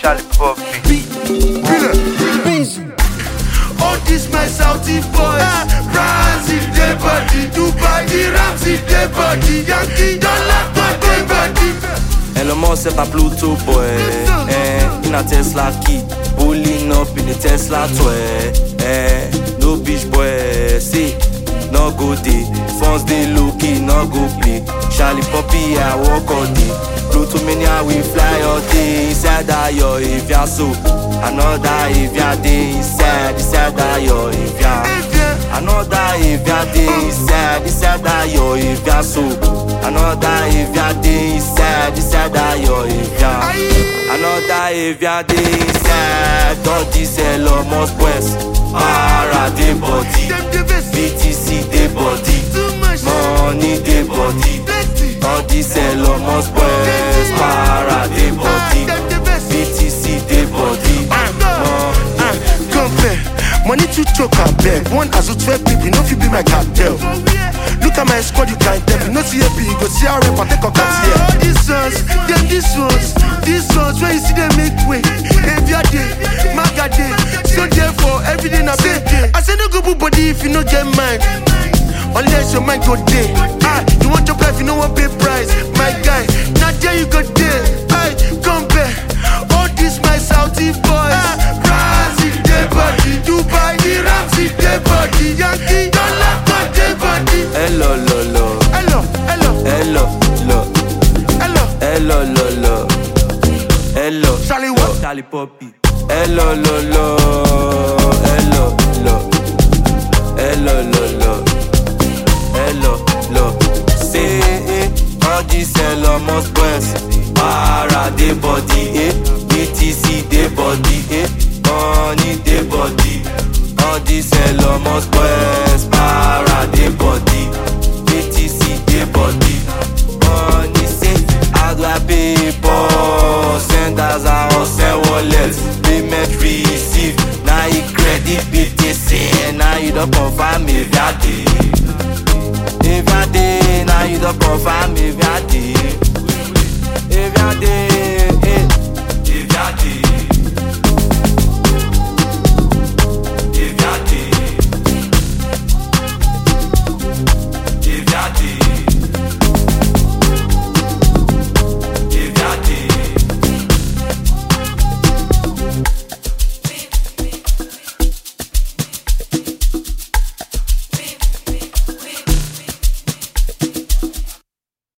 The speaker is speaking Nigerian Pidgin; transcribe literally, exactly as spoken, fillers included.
Charlie Poppy. All this my Saudi boys, France in their body, Dubai, the Rams in their body, Yankee, dollar for their body. Elon Musk set a Pluto boy, eh, in a Tesla key, pulling up in a Tesla toy, eh, no bitch boy, see, no go day, phones they low key, no go play, Charlie Poppy I walk all day, Pluto mania we fly all day, inside that yo if ya so, another if ya day inside, inside that yo if ya, another if ya day inside, inside that yo if ya so, another if ya day inside, inside that yo if ya, another if ya day inside, all this Elon Musk West, para de body, B T C de body, money de body, all this Elon Musk West, para de body, B T C de body, compare, money to choke and beg, one as a twelve people, no fit be my cartel. Look at my squad, you can't tell me. No C A P, you go see how rap and take a cut here. All these ones, them these ones, these ones, when you see them make way. Every day, maga day, so therefore every day na big day. I say no go put body if you no get mine. Unless your mind go day. Ah, you want your life, you no want pay price. My guy, not there you go day. I compare all these my Saudi boys. France in their body, Dubai, the Rams in their body, Yankee, dollar for their body. hello, lo, lo, Hello, hello, hello, lo, hello. hello, lo, lo, hello, Charlie what? Charlie Poppy, hello, lo, lo, hello, lo, hello, lo, lo, hello, lo, say, eh, all this Elon Musk West, para de body, eh, B T C de body, eh, money de body, all this Elon Musk West, para de body, B T C de body, money say, how do I pay for, send as I or send wallet, payment receive, now you credit B T C, now you don't confirm if you day, if you day, now you don't confirm